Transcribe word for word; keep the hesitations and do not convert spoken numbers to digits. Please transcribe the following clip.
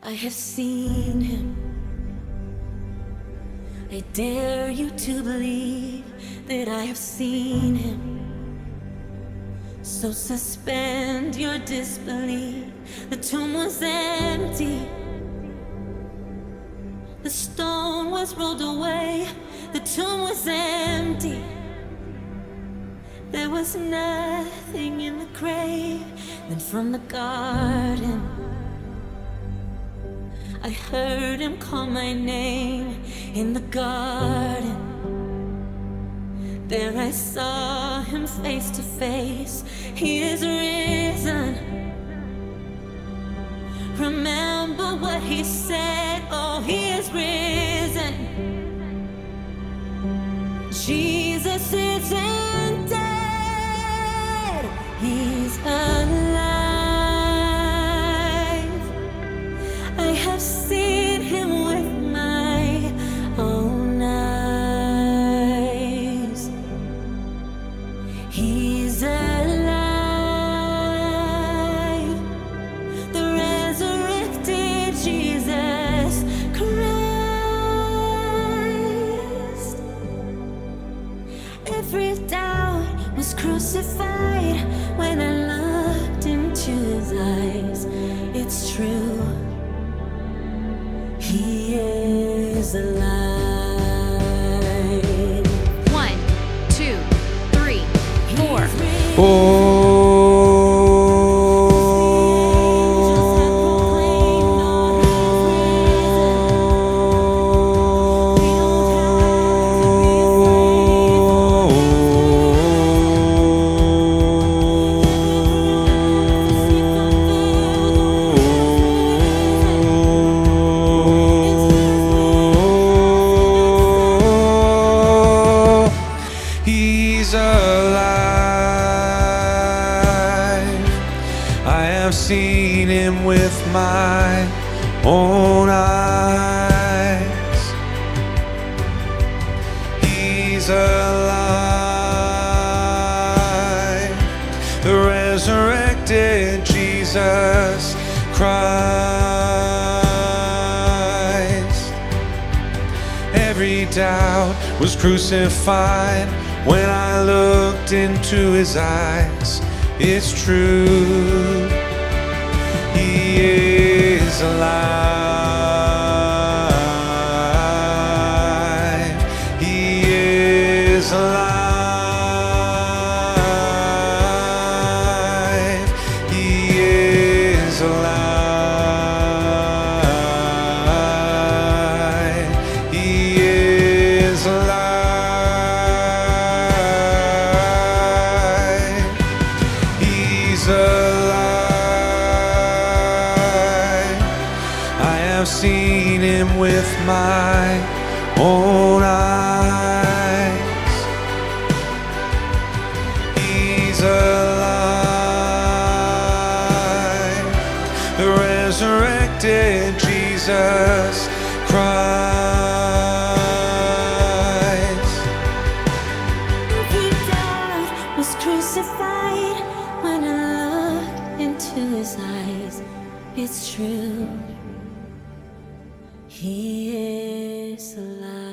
I have seen him. I dare you to believe that I have seen him. So suspend your disbelief. The tomb was empty. The stone was rolled away. The tomb was empty. There was nothing in the grave. Then from the garden I heard him call my name in the garden. There I saw him face to face. He is risen. Remember what he said. Oh, he is risen. Jesus isn't dead. He's alive. I have seen him with my own eyes. He's alive. The resurrected Jesus Christ. Every doubt was crucified when I looked into his eyes. It's true. He is alive. One, two, three, four. He's alive. I have seen him with my own eyes. He's alive. The resurrected Jesus Christ. Every doubt was crucified when I looked into his eyes. It's true. He is alive. He is alive. He is alive. He is alive. I've seen him with my own eyes. He's alive. The resurrected Jesus Christ. Every doubt was crucified when I looked into his eyes. It's true. He is alive.